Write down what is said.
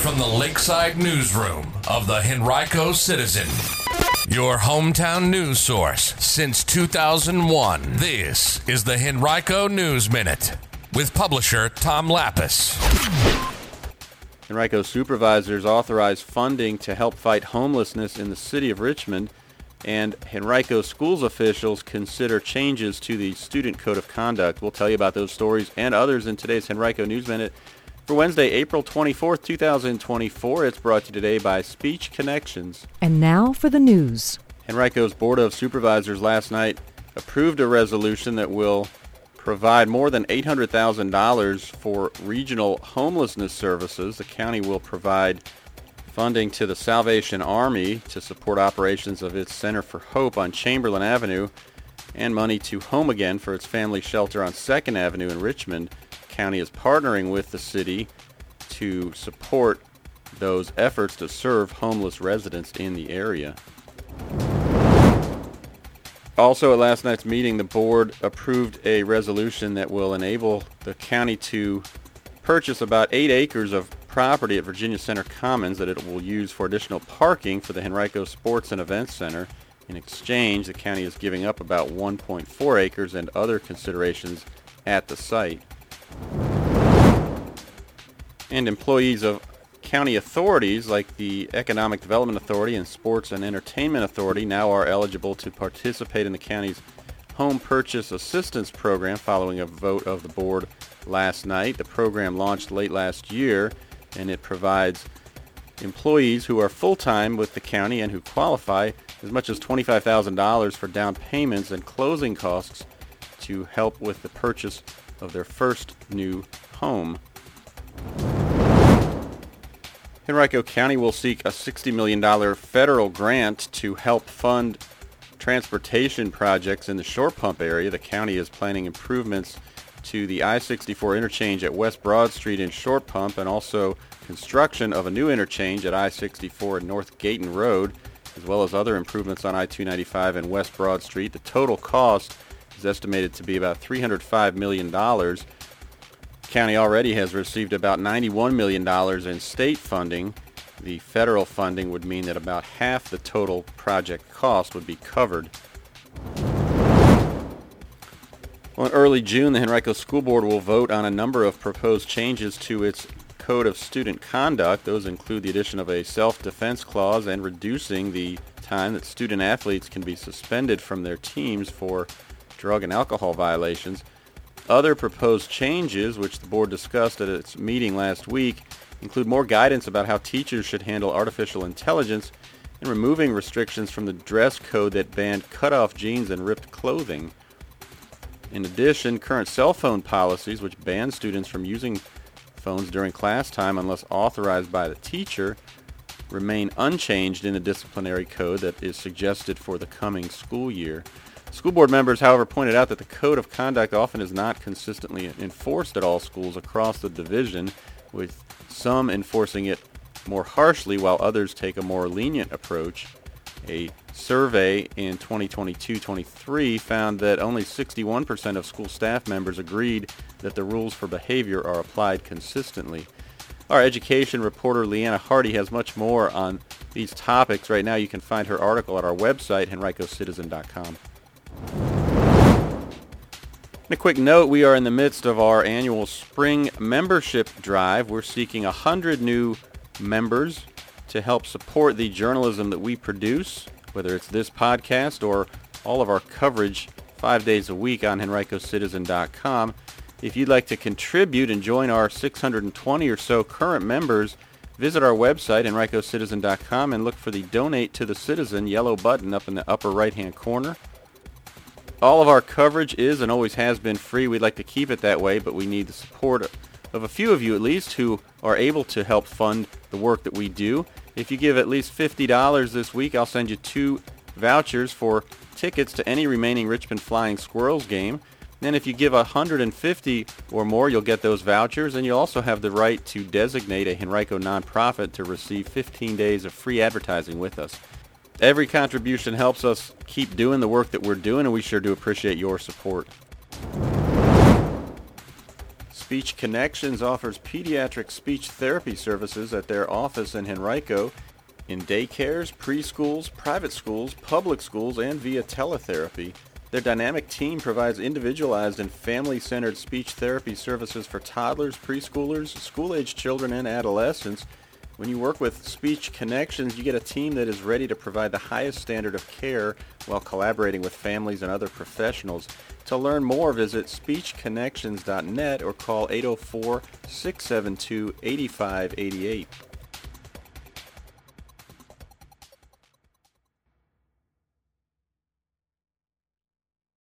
from the Lakeside Newsroom of the Henrico Citizen, your hometown news source since 2001. This is the Henrico News Minute with publisher Tom Lapis. Henrico supervisors authorized funding to help fight homelessness in the city of Richmond, and Henrico schools officials consider changes to the Student Code of Conduct. We'll tell you about those stories and others in today's Henrico News Minute for Wednesday, April 24th, 2024. It's brought to you today by Speech Connections. And now for the news. Henrico's Board of Supervisors last night approved a resolution that will provide more than $800,000 for regional homelessness services. The county will provide funding to the Salvation Army to support operations of its Center for Hope on Chamberlain Avenue, and money to Home Again for its family shelter on 2nd Avenue in Richmond. The county is partnering with the city to support those efforts to serve homeless residents in the area. Also, at last night's meeting, the board approved a resolution that will enable the county to purchase about 8 acres of property at Virginia Center Commons that it will use for additional parking for the Henrico Sports and Events Center. In exchange, the county is giving up about 1.4 acres and other considerations at the site. And employees of county authorities like the Economic Development Authority and Sports and Entertainment Authority now are eligible to participate in the county's Home Purchase Assistance Program following a vote of the board last night. The program launched late last year, and it provides employees who are full-time with the county and who qualify as much as $25,000 for down payments and closing costs to help with the purchase of their first new home. Henrico County will seek a $60 million federal grant to help fund transportation projects in the Short Pump area. The county is planning improvements to the I-64 interchange at West Broad Street in Short Pump, and also construction of a new interchange at I-64 and North Gayton Road, as well as other improvements on I-295 and West Broad Street. The total cost is estimated to be about $305 million. The county already has received about $91 million in state funding. The federal funding would mean that about half the total project cost would be covered. Well, in early June, the Henrico School Board will vote on a number of proposed changes to its Code of Student Conduct. Those include the addition of a self-defense clause and reducing the time that student athletes can be suspended from their teams for drug and alcohol violations. Other proposed changes, which the board discussed at its meeting last week, include more guidance about how teachers should handle artificial intelligence and removing restrictions from the dress code that banned cut-off jeans and ripped clothing. In addition, current cell phone policies, which ban students from using phones during class time unless authorized by the teacher, remain unchanged in the disciplinary code that is suggested for the coming school year. School board members, however, pointed out that the Code of Conduct often is not consistently enforced at all schools across the division, with some enforcing it more harshly while others take a more lenient approach. A survey in 2022-23 found that only 61% of school staff members agreed that the rules for behavior are applied consistently. Our education reporter Leanna Hardy has much more on these topics. Right now you can find her article at our website, henricocitizen.com. And a quick note, we are in the midst of our annual spring membership drive. We're seeking 100 new members to help support the journalism that we produce, whether it's this podcast or all of our coverage 5 days a week on henricocitizen.com. If you'd like to contribute and join our 620 or so current members, visit our website, henricocitizen.com, and look for the Donate to the Citizen yellow button up in the upper right-hand corner. All of our coverage is and always has been free. We'd like to keep it that way, but we need the support of a few of you at least who are able to help fund the work that we do. If you give at least $50 this week, I'll send you 2 vouchers for tickets to any remaining Richmond Flying Squirrels game. Then if you give $150 or more, you'll get those vouchers, and you'll also have the right to designate a Henrico nonprofit to receive 15 days of free advertising with us. Every contribution helps us keep doing the work that we're doing, and we sure do appreciate your support. Speech Connections offers pediatric speech therapy services at their office in Henrico, in daycares, preschools, private schools, public schools, and via teletherapy. Their dynamic team provides individualized and family-centered speech therapy services for toddlers, preschoolers, school-aged children, and adolescents. When you work with Speech Connections, you get a team that is ready to provide the highest standard of care while collaborating with families and other professionals. To learn more, visit speechconnections.net or call 804-672-8588.